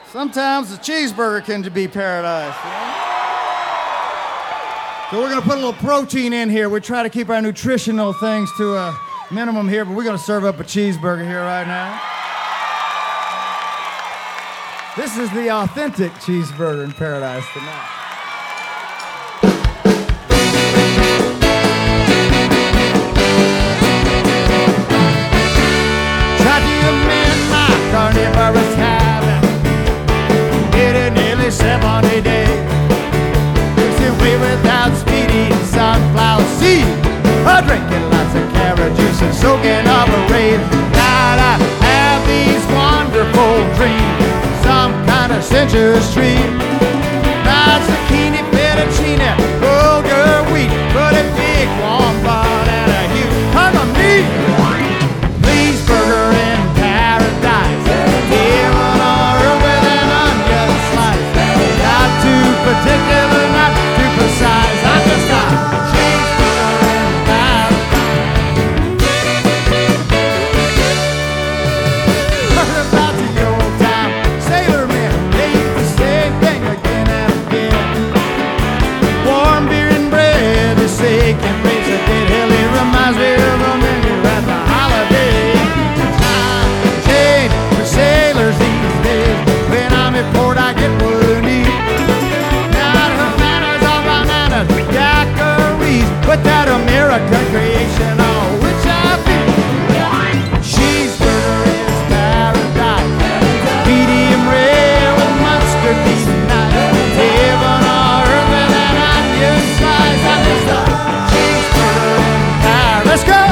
Sometimes a cheeseburger can be paradise. So we're going to put a little protein in here. We try to keep our nutritional things to a minimum here, but we're going to serve up a cheeseburger here right now. This is the authentic cheeseburger in paradise tonight. Tried to amend my carnivorous habit. Did it nearly 70 days. Away without speedy sunflower seed, drinking lots of carrot juice and soaking up a raid. Now I have these wonderful dreams, some kind of sensuous dream. Not zucchini, fettuccine, bulgur wheat, but a big warm bun and a huge hunk of meat. Please, burger in paradise, heaven or earth with an onion slice. Not too particular, not too precise. I'm just a cheeseburger in paradise. Heard about the old time sailormen, they eat the same thing again and again. Warm beer and bread, the sake and raise a dead hell. It reminds me of a menu at the holiday. Time change for sailors these days. When I'm at port, I get what I need. But that American creation on which I feel. Cheeseburger is paradise. Medium rare with mustard beef nice. Heaven or earth with an onion slice. I'm just a cheeseburger in paradise. Let's go!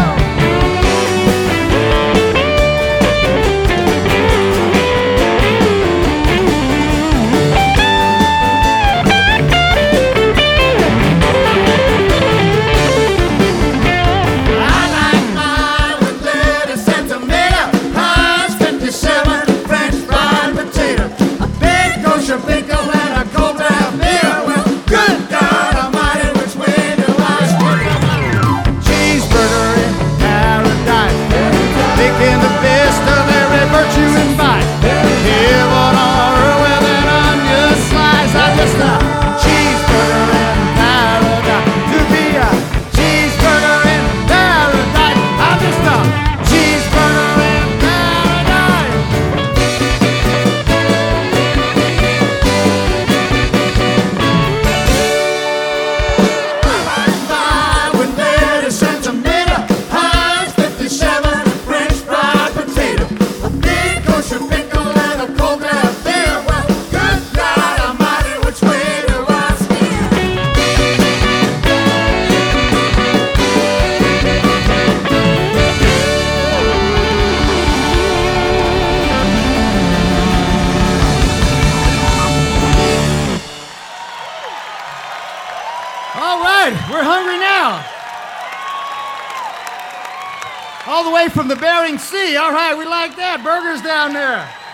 All right, we're hungry now. All the way from the Bering Sea. All right, we like that. Burgers down there.